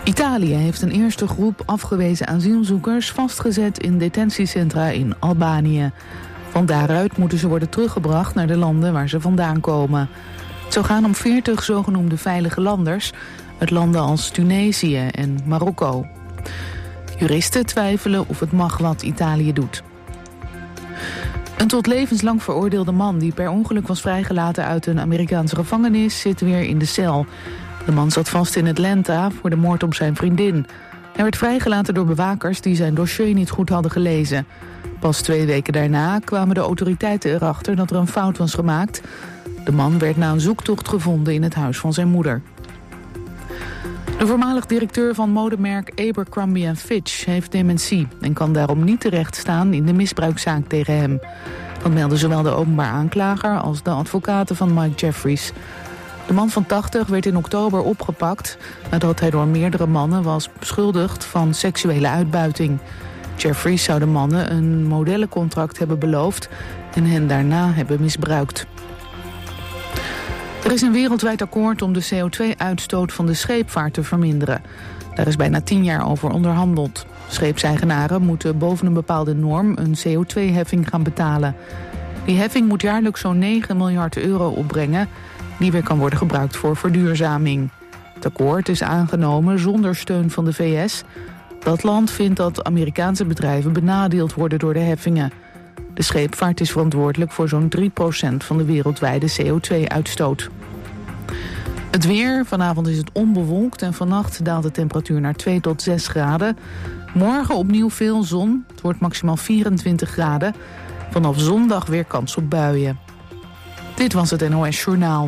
Italië heeft een eerste groep afgewezen asielzoekers vastgezet in detentiecentra in Albanië. Van daaruit moeten ze worden teruggebracht naar de landen waar ze vandaan komen. Het zou gaan om 40 zogenoemde veilige landers uit landen als Tunesië en Marokko. Juristen twijfelen of het mag wat Italië doet. Een tot levenslang veroordeelde man die per ongeluk was vrijgelaten uit een Amerikaanse gevangenis zit weer in de cel. De man zat vast in Atlanta voor de moord op zijn vriendin. Hij werd vrijgelaten door bewakers die zijn dossier niet goed hadden gelezen. Pas 2 weken daarna kwamen de autoriteiten erachter dat er een fout was gemaakt. De man werd na een zoektocht gevonden in het huis van zijn moeder. De voormalig directeur van modemerk Abercrombie & Fitch heeft dementie en kan daarom niet terecht staan in de misbruikzaak tegen hem. Dat melden zowel de openbaar aanklager als de advocaten van Mike Jeffries. De man van 80 werd in oktober opgepakt nadat hij door meerdere mannen was beschuldigd van seksuele uitbuiting. Jeffries zou de mannen een modellencontract hebben beloofd en hen daarna hebben misbruikt. Er is een wereldwijd akkoord om de CO2-uitstoot van de scheepvaart te verminderen. Daar is bijna 10 jaar over onderhandeld. Scheepseigenaren moeten boven een bepaalde norm een CO2-heffing gaan betalen. Die heffing moet jaarlijks zo'n 9 miljard euro opbrengen, die weer kan worden gebruikt voor verduurzaming. Het akkoord is aangenomen zonder steun van de VS. Dat land vindt dat Amerikaanse bedrijven benadeeld worden door de heffingen. De scheepvaart is verantwoordelijk voor zo'n 3% van de wereldwijde CO2-uitstoot. Het weer. Vanavond is het onbewolkt en vannacht daalt de temperatuur naar 2 tot 6 graden. Morgen opnieuw veel zon. Het wordt maximaal 24 graden. Vanaf zondag weer kans op buien. Dit was het NOS Journaal.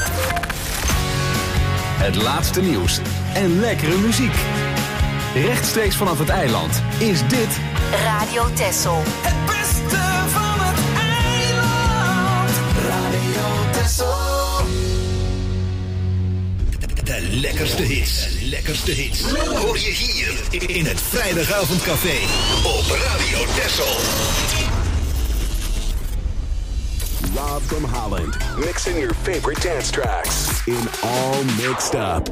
Het laatste nieuws en lekkere muziek. Rechtstreeks vanaf het eiland is dit Radio Texel. Het beste van het eiland. Radio Texel. De lekkerste hits. Hoor je hier in het Vrijdagavondcafé op Radio Texel. Rob from Holland, mixing your favorite dance tracks in All Mixed Up.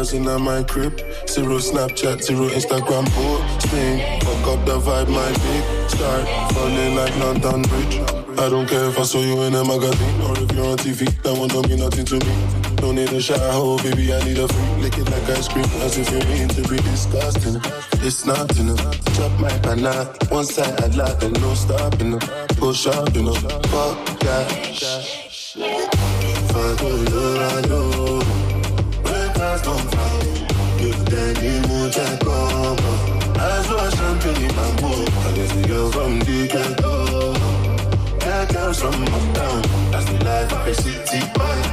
girls in my crib. 0 Snapchat, 0 Instagram posting. Fuck up the vibe, my dick. Start falling like London Bridge. I don't care if I saw you in a magazine or if you're on TV. That one don't mean nothing to me. Don't need a shower, oh baby, I need a free. Lick it like ice cream, as if you mean to be disgusting. It's not enough. Drop my banana, one side I like and no stopping. Push up, you know. Fuck that. Fuck you, breakfast don't fight. You daddy mucha como. I saw champagne in my mood. I guess the girl from the ghetto. That girl from uptown. That's the life of a city boy.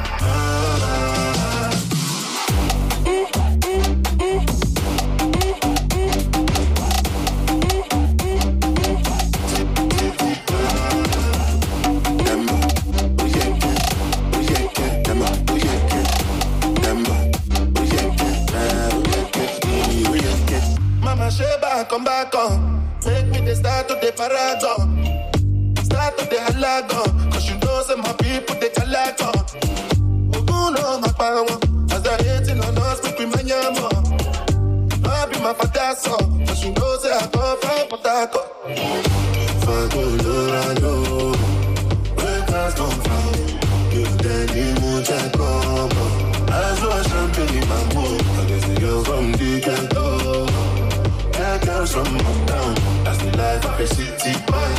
Come back on, take me the start to the paragon, start to the halagon, cause you know some my people they calagon. Oh no, my power, as I hating on us, we be my yama. I be my father son, cause you know say I come from Potako. Fuck Colorado, breakfast don't fight. You daddy mucha como. I saw champagne in my mood, I guess the girl from the ghetto. That girl's from uptown. That's the life of a city boy.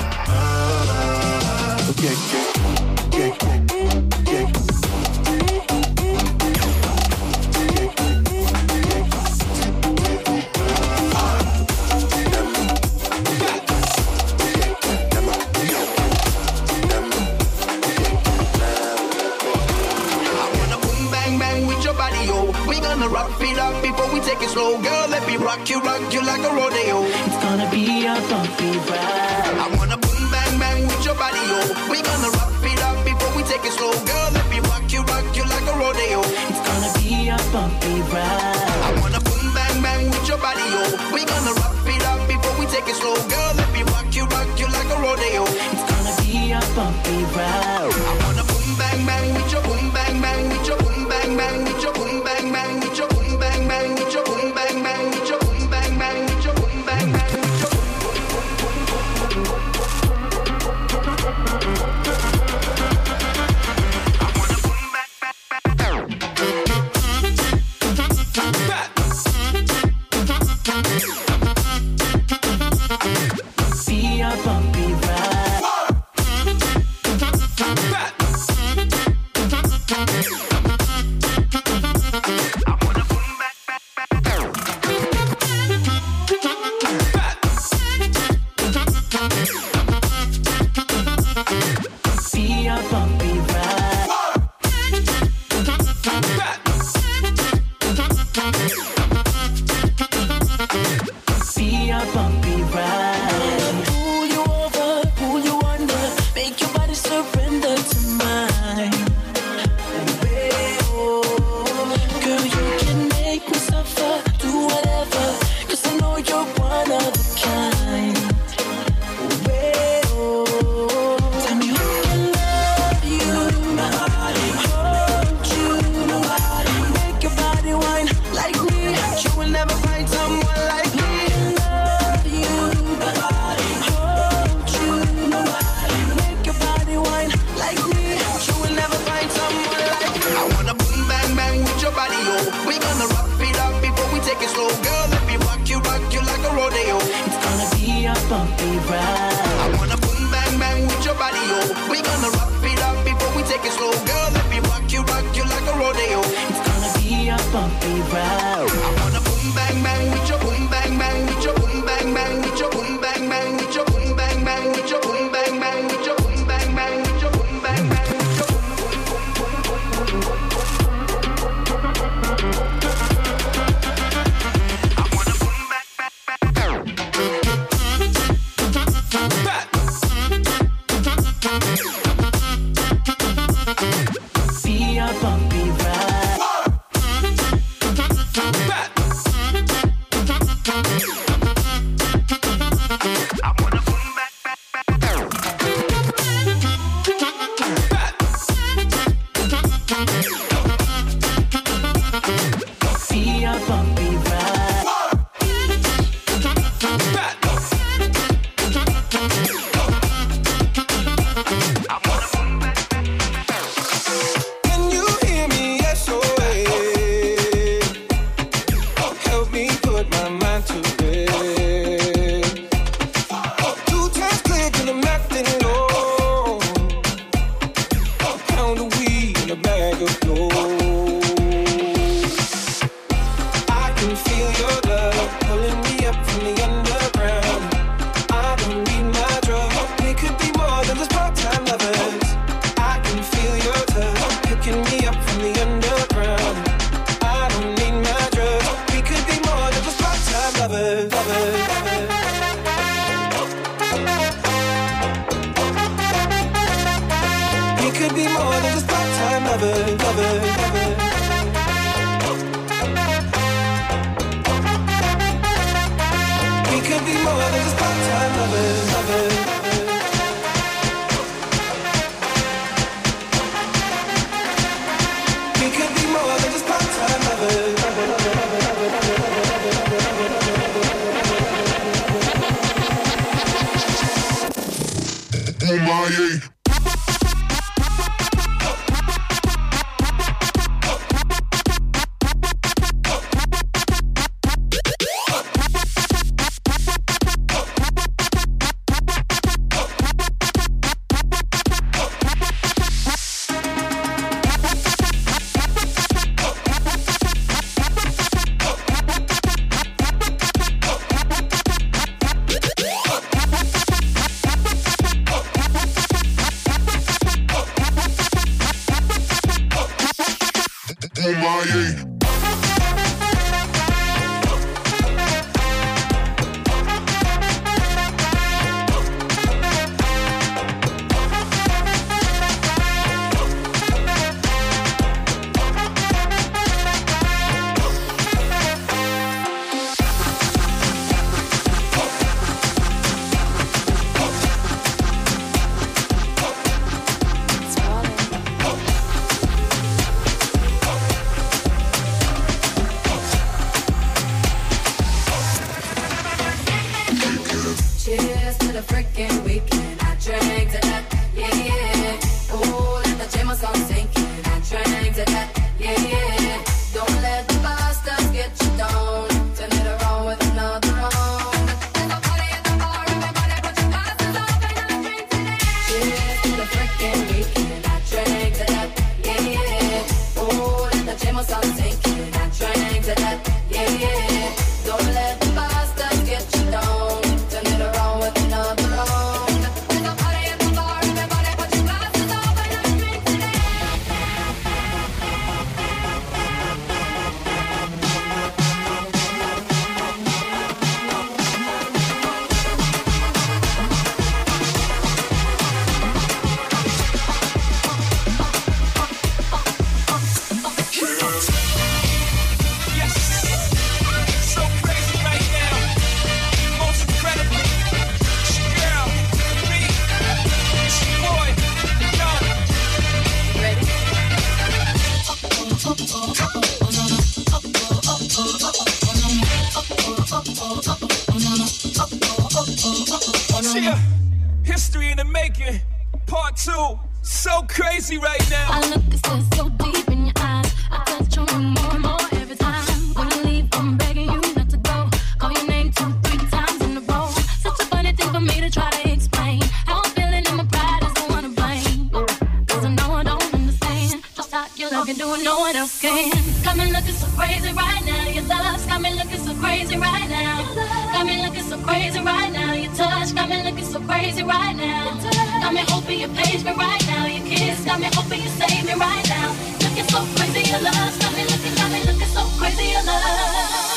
Rock it up before we take it slow. Girl, let me rock you like a rodeo. It's gonna be a bumpy ride. I wanna boom, bang, bang with your body, yo. We gonna rock it up before we take it slow. Girl, let me rock you like a rodeo. It's gonna be a bumpy ride. I wanna boom, bang, bang with your body, yo. We gonna rock it up before we take it slow. Girl, let me rock you like a rodeo. It's gonna be a bumpy ride. I wanna boom, bang, bang with your boom, bang, bang with your boom, bang, bang with your boom, bang, bang with your boom, bang, bang with your boom, bang, bang with your boom, bang, bang with your boom, bang, bang with your I wanna boom, bang, bang, bang. Be a bumpy ride. pound of weed and a bag of clothes. I can feel your love pulling me up from the underground. I don't need my drug. We could be more than just part-time lovers. I can feel your touch picking me up from the underground. I don't need my drug. We could be more than just part-time lovers. We could be more than just part-time lovers. We could be more than just part-time lovers. We could be more than just part-time lovers. Oh my. History in the making, part 2. So crazy right now. I look so deep in your eyes. I touch on you more and more every time. When you leave, I'm begging you not to go. Call your name 2-3 times in a row. Such a funny thing for me to try to explain. How I'm feeling in my pride is the one to blame. Cause I know I don't understand just how your love can do it, no one else can. Got me looking so crazy right now. Your love's got me looking so crazy right now. Got me looking so crazy right now. Your touch got me looking so crazy right now. Got me hoping you page me right now. Your kiss got me hoping you save me right now. Looking so crazy, your love got me looking so crazy, your love.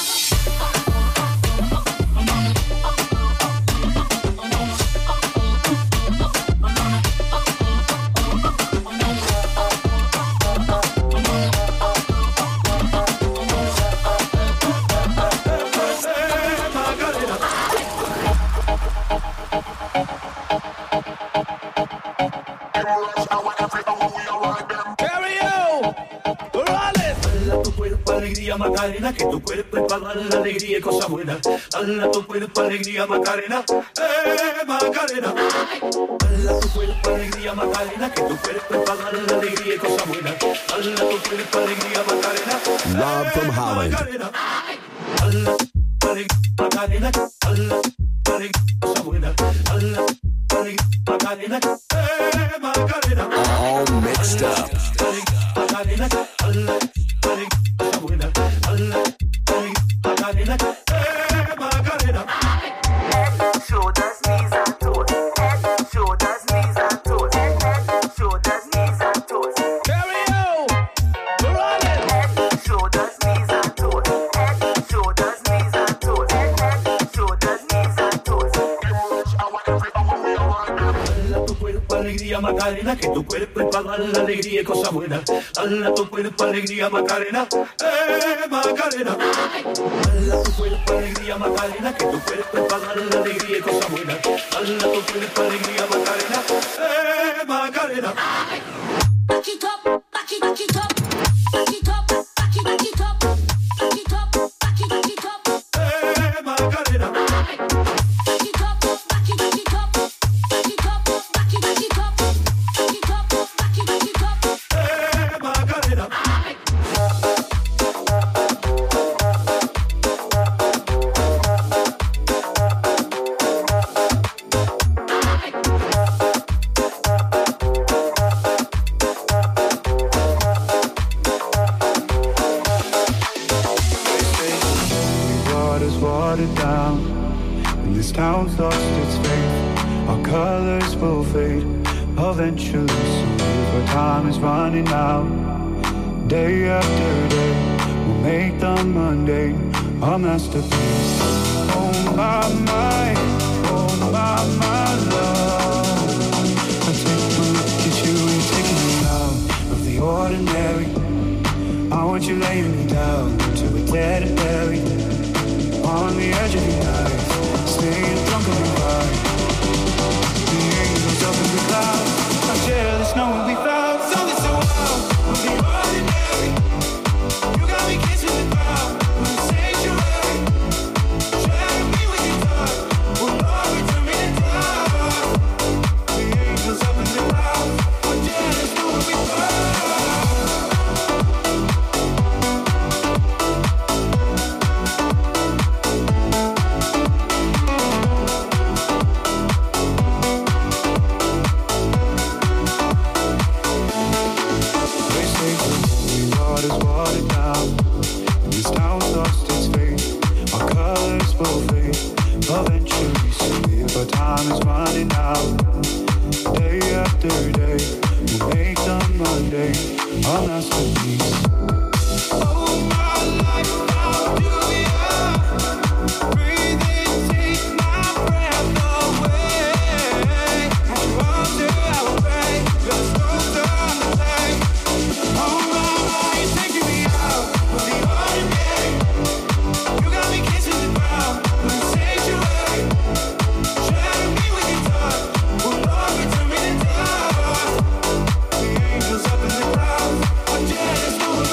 Macarena, que tu cuerpo es para dar la alegría y cosas buenas. Dale a tu cuerpo alegría, Macarena, Macarena. Dale a tu cuerpo alegría, Macarena, que tu cuerpo es para dar la alegría y cosas buenas. Dale a tu cuerpo alegría, Macarena, Rob from Holland. Macarena. Dale a tu alegría, Macarena, dale a tu alegría, cosas buenas. Dale a tu alegría, Macarena, Macarena. All mixed up. Macarena, alla, cosa buena, alla, Macarena, Macarena. Head, shoulders, knees and toes. Head, shoulders, knees and toes. Head, shoulders, knees and toes. Carry on, we're rolling. Head, shoulders, knees and toes. Head, shoulders, knees and toes. Head, shoulders, knees and toes. Dala tu cuerpo alegría Macarena, que tu cuerpo es para dar la alegría y cosa buena. Dala tu cuerpo alegría Macarena, Macarena. Dala tu cuerpo alegría Macarena, que tu cuerpo es para dar la alegría y cosa buena. Dala tu cuerpo alegría Macarena, Macarena. Back it up, back it up, back it up, back it up, back it up, back it up, back it up, Macarena. back it up, back it up, back it up, back it up, back it up, back it up, Macarena. Water's watered down, and this town's lost its faith. Our colors will fade eventually, so if our time is running out, day after day, we'll make the Monday a masterpiece. Oh my, oh my love, I take a look at you and you're taking me out of the ordinary. I want you laying me down to a dead and buried. On the edge of your night, staying drunk on your ride. The angels up in the clouds, I'm jealous knowing we found something so wild. Of the ordinary, you got me kissing the ground. In the sanctuary, sharing me with your touch. Oh Lord, turn me to dust. The angels up in the clouds, I'm jealous knowing we found. Eventually, so if our time is running out, day after day, we'll make the Monday a masterpiece. Oh, my life, how do you breathe in, take my breath away? As you wonder, I will pray, you're stronger on the day. Oh, my, you're taking me out of the ordinary. You got me kissing the ground. Up in the clouds, I'm jealous.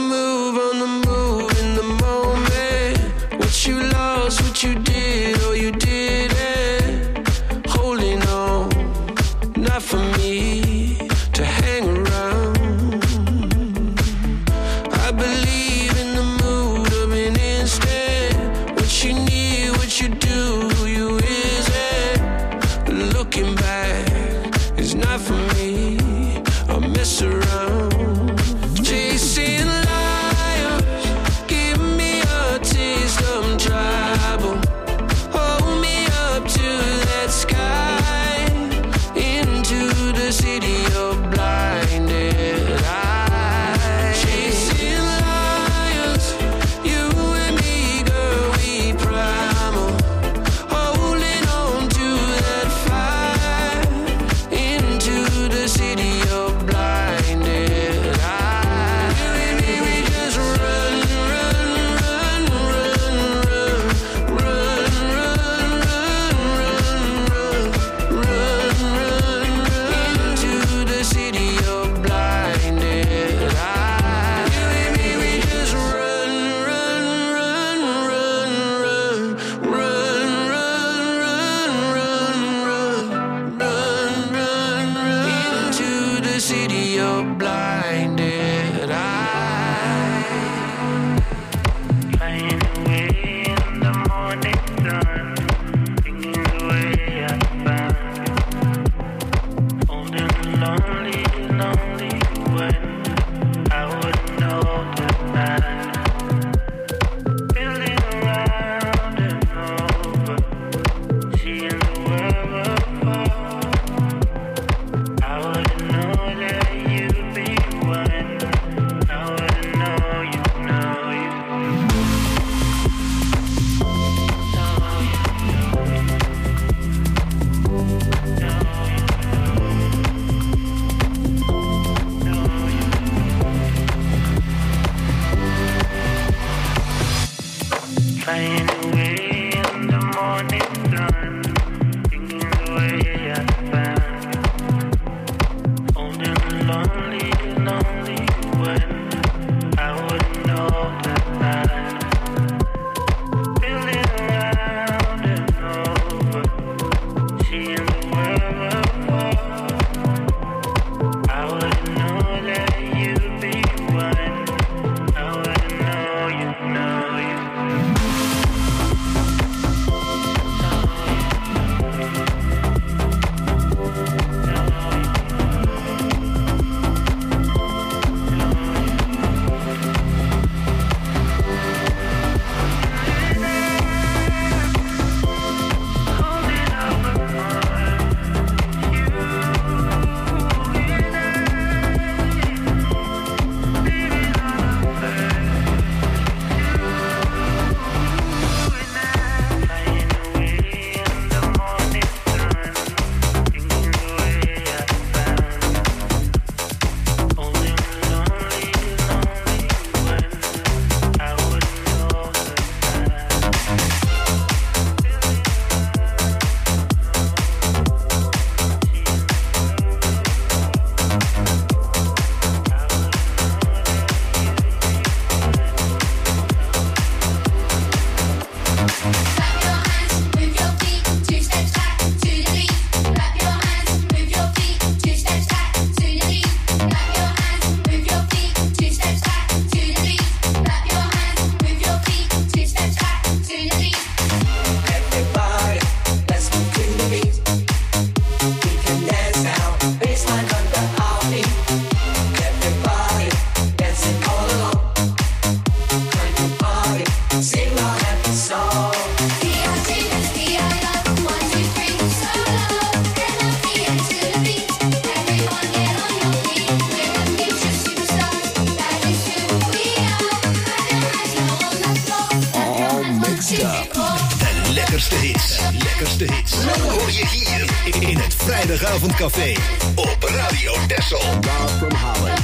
move in the moment. What you lost, what you did, or you didn't. Holding on, not for me to hang around. I believe in the mood of an instant. What you need, what you do, who you isn't. Looking back is not for me. I'll mess around. Chasing lions, give me a taste of trouble. Hold me up to that sky, into the city of blinded eyes. Chasing lions, you and me, girl, we primal. Holding on to that fire, into the city of blinded eyes. You and me, we just run, run, run, run, run, run, run, run, run, run, into the city of blinded eyes. You and me, we just run, run, run, run, run, run, run, run, run, into the city of blinded eyes. Flying away in the morning sun, thinking the way I found. Holding lonely, lonely when I wouldn't know the time. Building around and over, seeing the world fall. I wouldn't know that you'd be one. I wouldn't know you, know you. Flying away in the morning sun, thinking the way I found. Holding lonely, lonely when I wouldn't know the time. Building around and over, seeing the world fall. I wouldn't know that you'd be one. I wouldn't know you, know you. De lekkerste hits. Hoor je hier in het Vrijdagavondcafé op Radio Texel. Rob from Holland.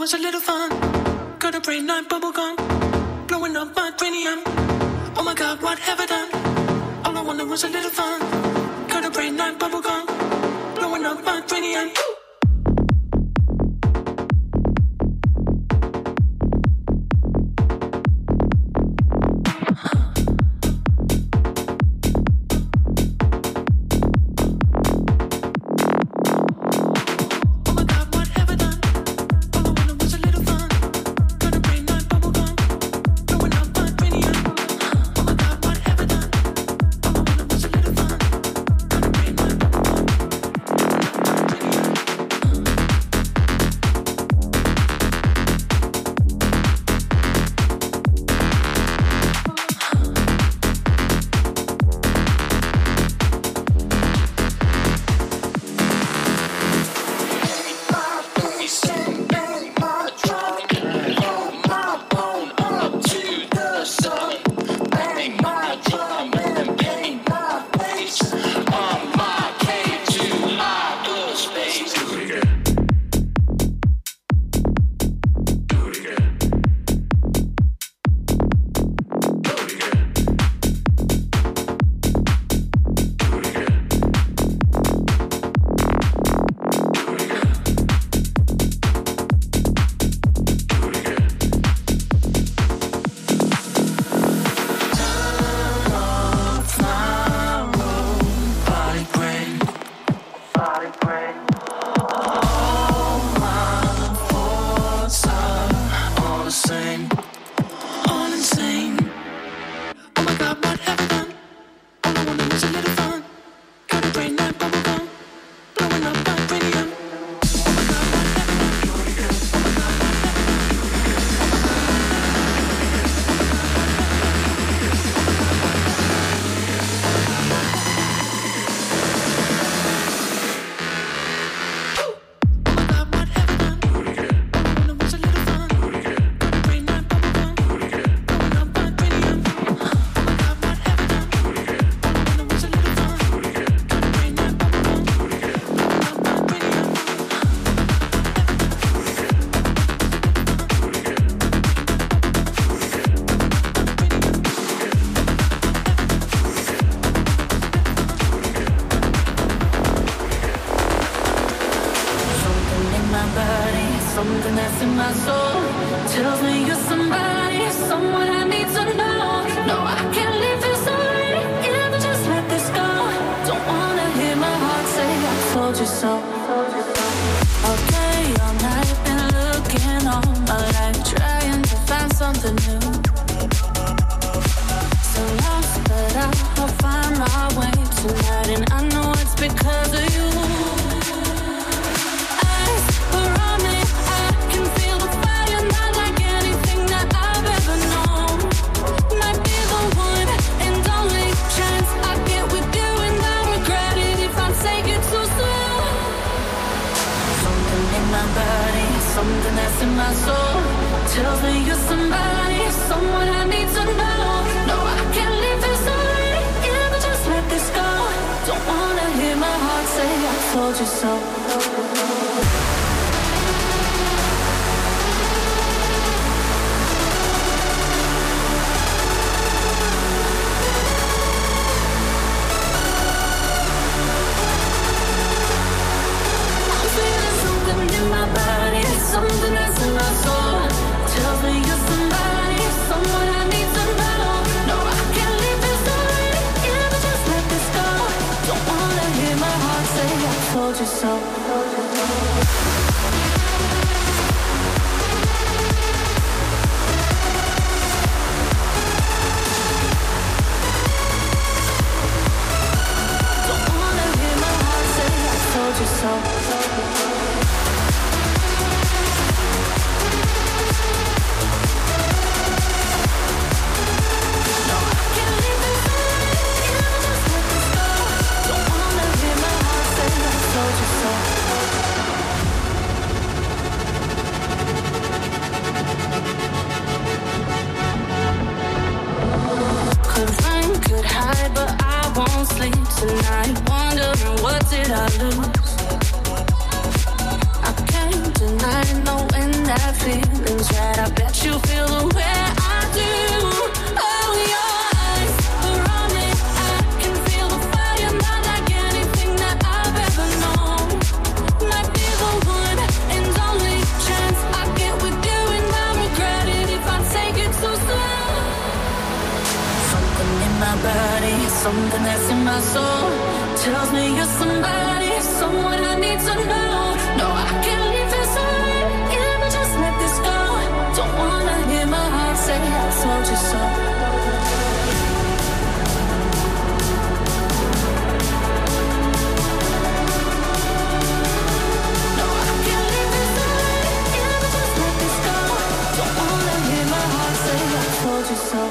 was a little fun. Got a brain like bubblegum, blowing up my cranium. Oh my God, what have I done? All I wanted was a little fun. Got a brain like bubblegum, blowing up my cranium. I can't deny knowing that bad feelings, right? I bet you feel the way I do. Oh, your eyes are on me. I can feel the fire, not like anything that I've ever known. Might be the one and only chance I get with you, and I regret it if I take it too slow. Something in my body, something that's in my soul tells me you're somebody, someone I need to know. No, I can't leave this away. If I just let this go, don't wanna hear my heart say I told you so. No, I can't leave this away. If I just let this go, don't wanna hear my heart say I told you so.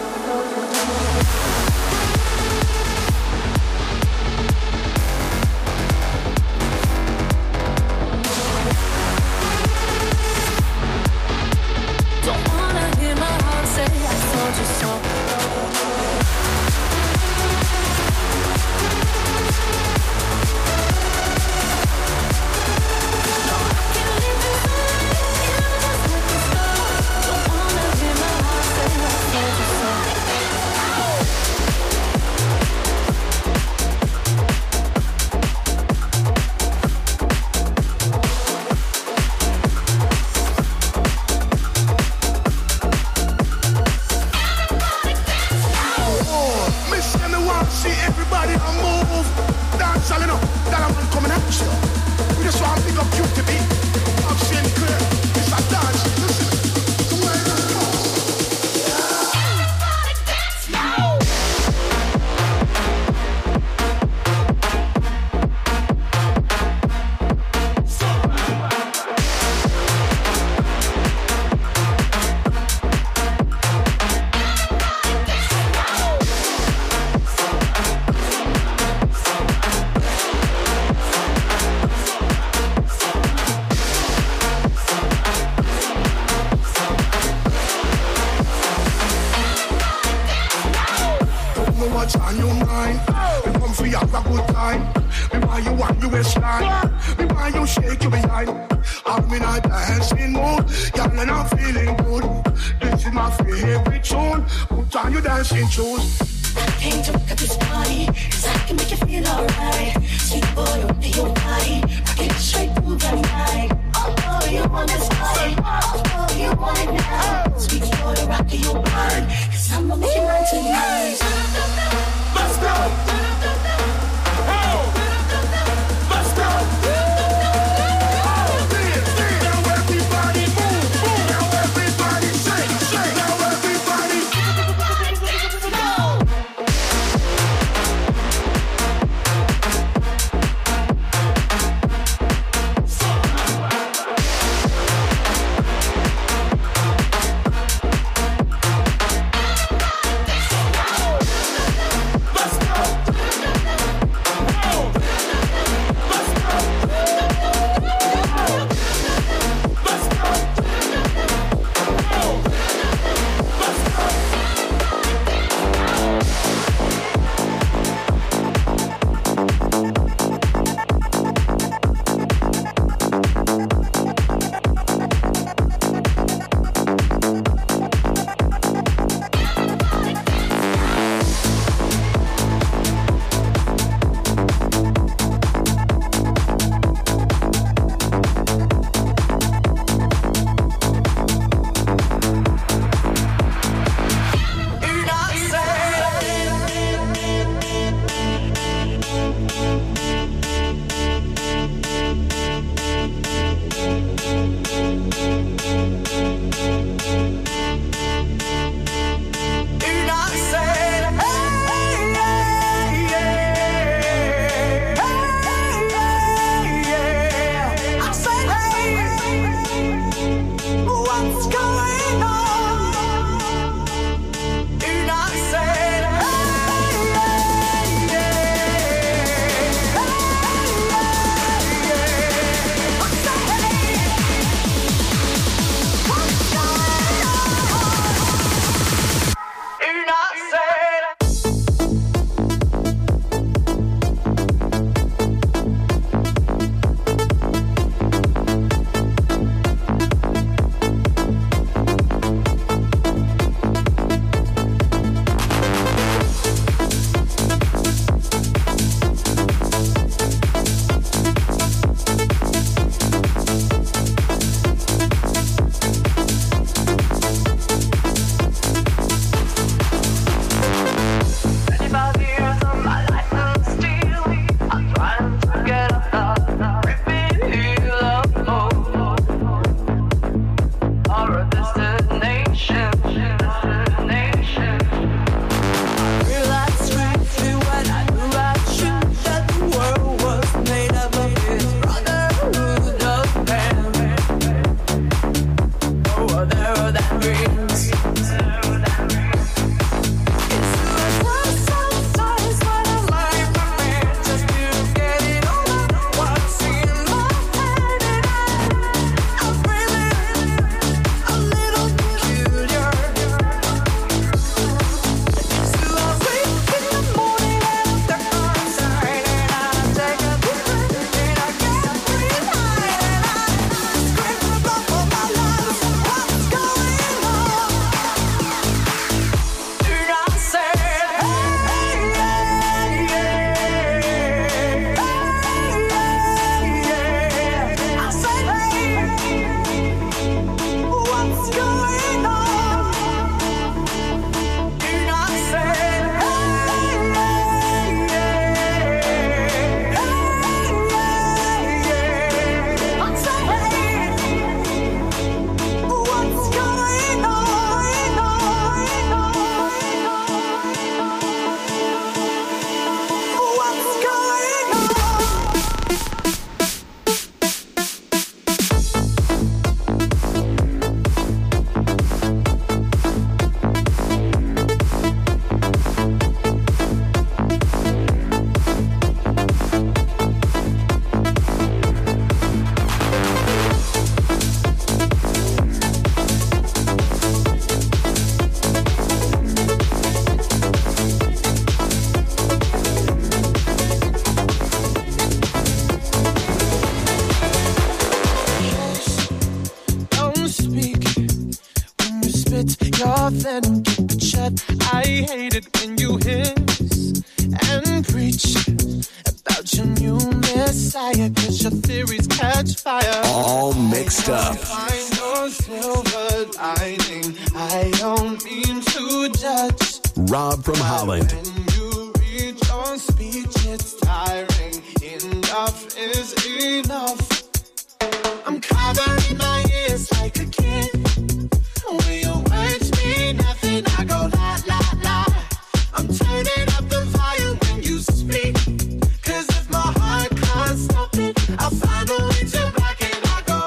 quiet, 'cause your theories catch fire. All mixed up. Find your silver lining. I don't mean to judge. Rob from Holland. When you read your speech, it's tiring. Enough is enough. I'm covering my ears like a kid. When your words mean nothing, I go la la la. I'm turning up the volume when you speak. 'Cause if my heart can't stop it, I'll find a way to back it. I go.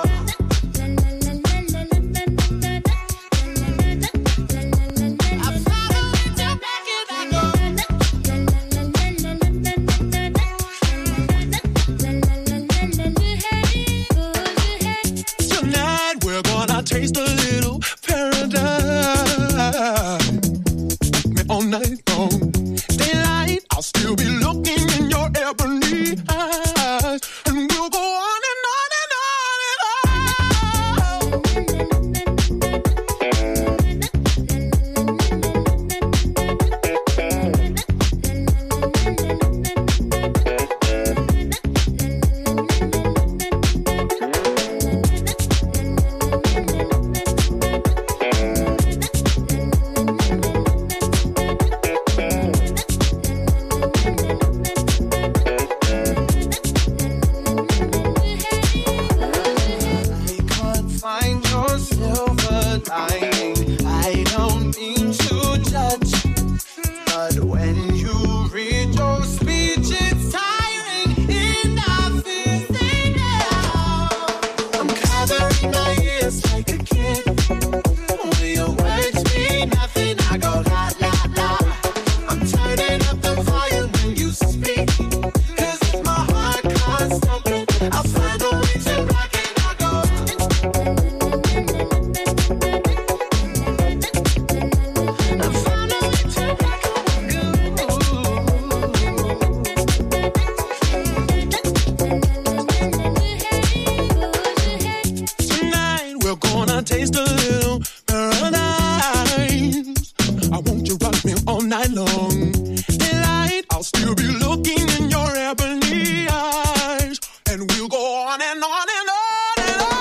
I'll find a way to back it. I go. Tonight we're gonna taste a little paradise. All night long, daylight, I'll still be looking in your ebony eyes, and we'll go on and on and on and Find your silver lining. I don't mean to judge, but when you read your speech, it's tiring. Enough is enough. I'm covering my ears like a kid. When your words mean nothing, I go la la la. I'm turning up the volume when you speak. 'Cause if my heart can't stop it, I'll find a way to rock it. I go. tonight we're gonna taste a little paradise. I want you rock me all night long. Daylight, I'll still be looking in your ebony eyes, and we'll go on and on and on and on.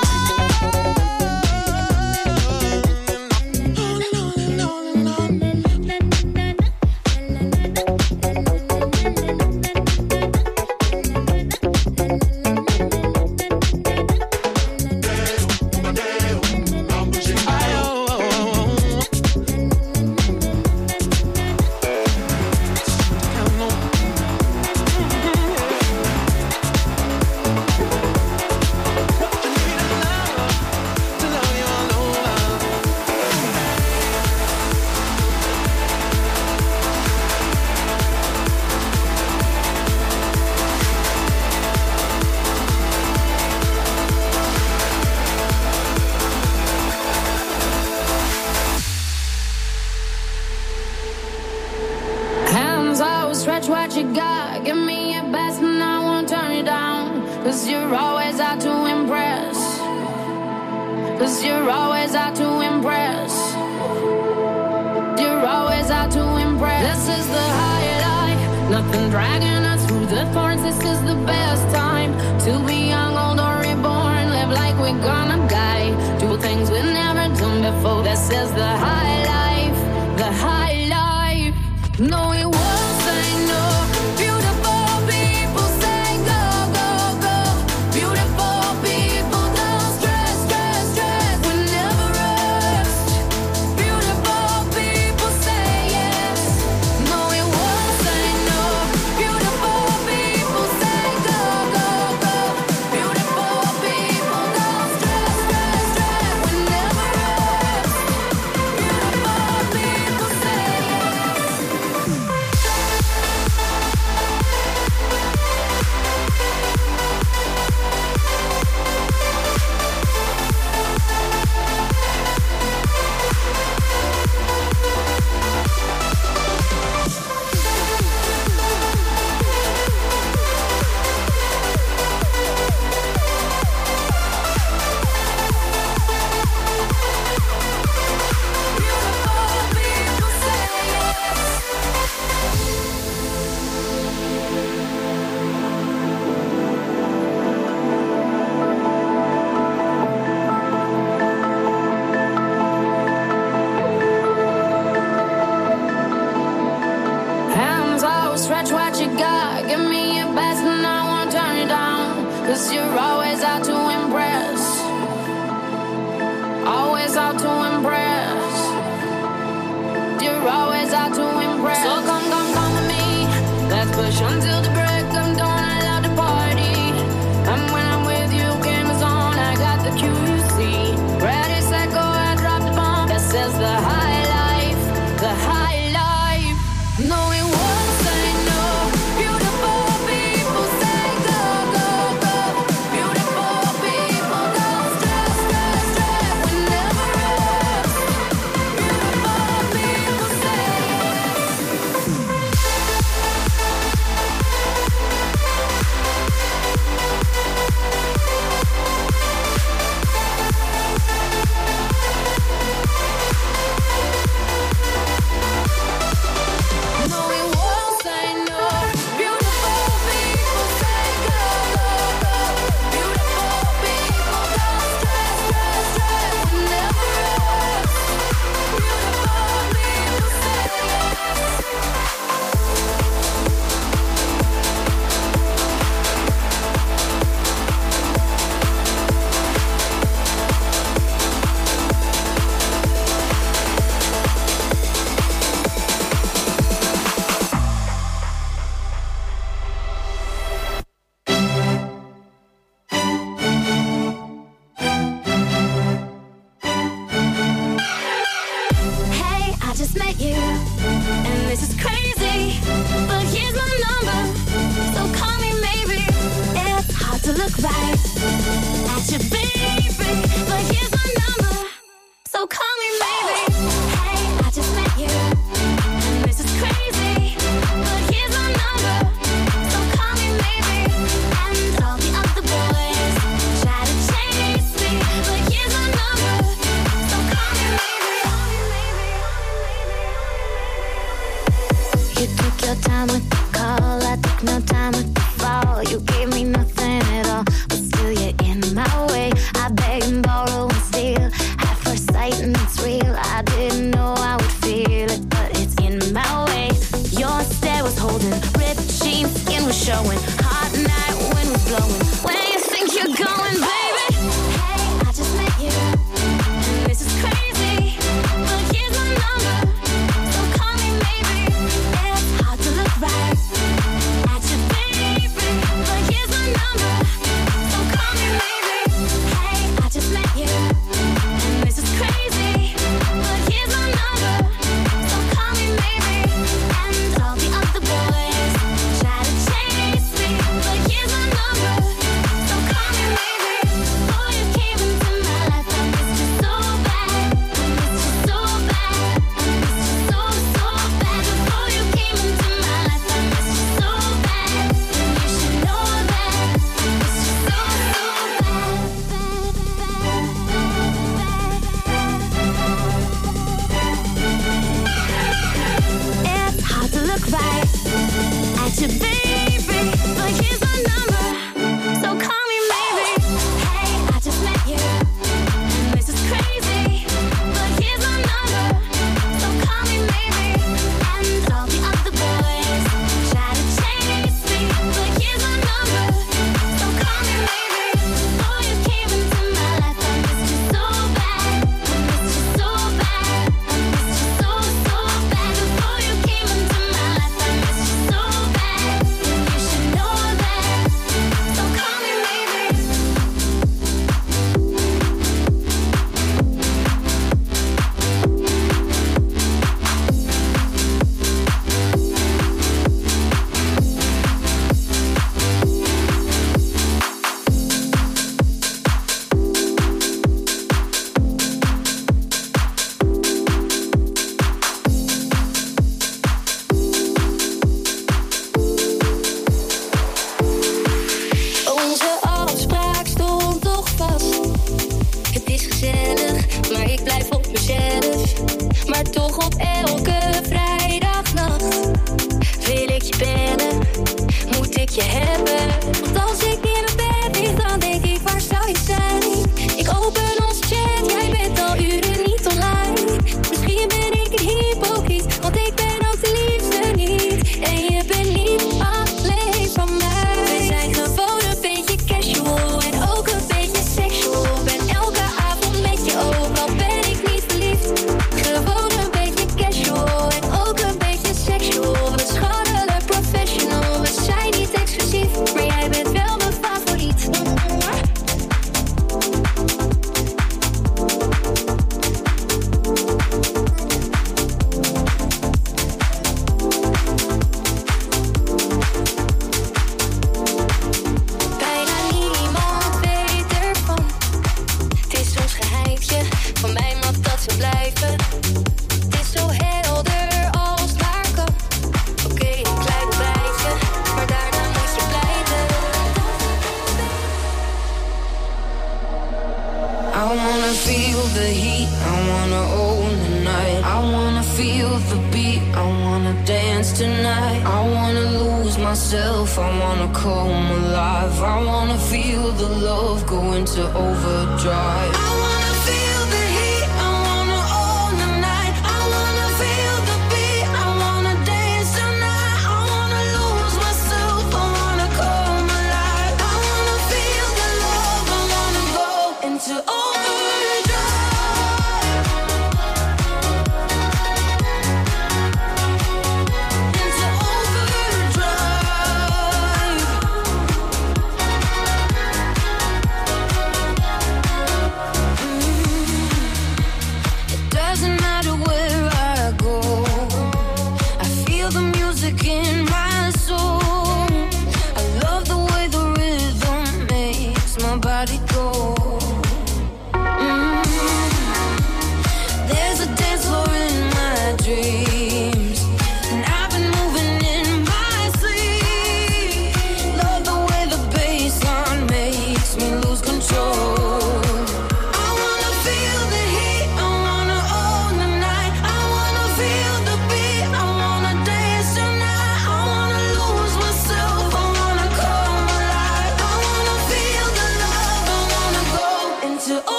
Hands out, stretch what you got. Give me your best and I won't turn it down. 'Cause you're always out to impress. 'Cause you're always out to impress. You're always out to impress. This is the high life. Nothing dragging us through the thorns. This is the best time to be young, old, or reborn. Live like we're gonna die. Do things we've never done before. This is the high life. The high life. No, we won't say no. Beautiful people say go, go, go. Beautiful people don't stress, stress, stress. We never rest. Beautiful people say yes. No, we won't say no. Beautiful people say go, 'Cause you're always out to impress. Always out to impress. You're always out to impress. So come with me. Let's push until the break of dawn. I love to party. And when I'm with you, game is on. I got the QC. Ready, set, go, I drop the bomb. That says the high life. The high life. No, it won't say no. Beautiful people say go, go, go. Beautiful people don't stress, stress, stress. We never rest. Beautiful people say no, we won't say no. Beautiful people say go, go, go. Beautiful people don't stress, stress, stress. We never rest. Beautiful people say hey, I just met you, and this is crazy, but here's my number, so call me maybe. It's hard to look right at your baby, but here's my number, so call me maybe. Hey, I just met you, and this is crazy, but here's my number, so call me maybe. And all the other boys try to chase me, but here's my number, so call me maybe. You took your time with the call, I took no time with the fall. You gave me nothing at all, but still you're in my way. I beg and borrow and steal, at first sight and it's real. I didn't know I would feel it, but it's in my way. Your stare was holding, ripped jeans, skin was showing. Hot night, wind was blowing. Where you think you're going, baby? Hey, I just met you, and this is crazy, but here's my number, so call me maybe. It's hard to look right at your baby, but here's my number, so call me maybe. Hey, I just met you, and this is crazy, but here's my number, so call me maybe. And all the other boys try to chase me, but here's my number, feel the heat, I wanna own the night. I wanna feel the beat, I wanna dance tonight. I wanna lose myself, I wanna come alive. I wanna feel the love go into overdrive.